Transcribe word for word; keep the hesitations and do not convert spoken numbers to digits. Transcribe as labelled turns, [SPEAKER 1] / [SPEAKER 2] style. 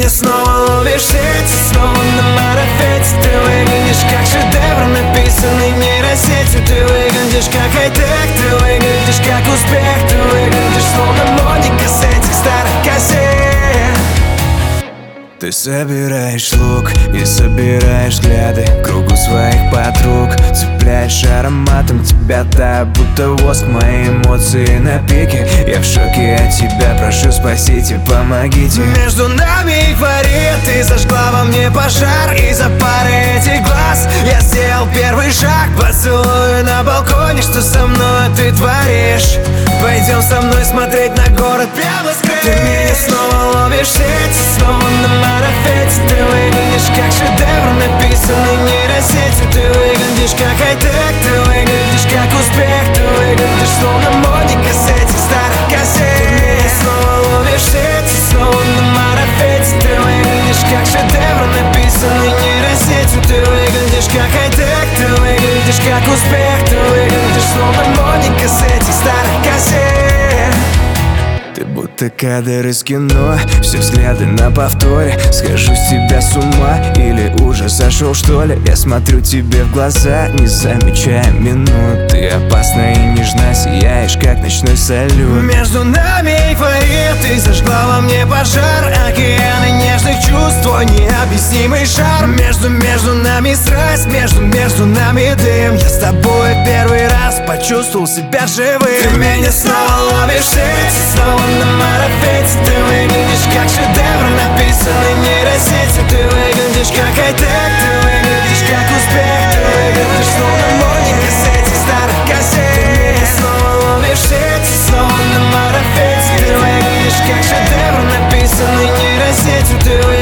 [SPEAKER 1] меня снова ловишь сеть, снова на марафете. Ты выглядишь как шедевр, написанный нейросетью. Ты выглядишь как хай-тек, ты выглядишь как успех. Ты выглядишь словно Моника с этих старых кассет. Ты собираешь лук и собираешь взгляды кругу своих подруг. Цепляешь ароматом тебя так, будто воск. Мои эмоции на пике, я в шоке от тебя. Прошу, спасите, помогите. Между нами эйфория, ты зажгла во мне пожар. Из-за пары этих глаз я сделал первый шаг. Поцелую на балконе, что со мной ты творишь. Пойдем со мной смотреть на город прямо с крыш. Ты меня снова ловишь сеть, снова на марафете. Ты выглядишь как шедевр, написанный нейросетью. Ты выглядишь как хай-тек, ты выглядишь как успех. Ты выглядишь словно Моника с этих старых кассет. Ты меня снова ловишь сеть, снова на марафете. Ты выглядишь как шедевр, написанный нейросетью. Ты выглядишь как хай-тек, ты выглядишь как успех. Ты выглядишь словно Моника с этих старых кассет. Ты будто кадр из кино, все взгляды на повторе. Схожу с тебя с ума или уже сошел, что ли? Я смотрю тебе в глаза, не замечая минут. Ты опасна и нежна, сияешь, как ночной салют. Между нами эйфория, ты зажгла во мне пожар. Океаны нежных чувств, твой необъяснимый шар. Между, между нами страсть, между, между нами дым. Я с тобой первый раз почувствовал себя живым. Ты меня снова ловишь сеть, снова на марафете. Ты выглядишь как шедевр, написанный нейросетью. Ты выглядишь как хай-тек, ты выглядишь как успех. Ты выглядишь словно Моника с этих старых кассет. Ты меня снова ловишь сеть, снова на марафете. Ты выглядишь как шедевр, написанный нейросетью. Ты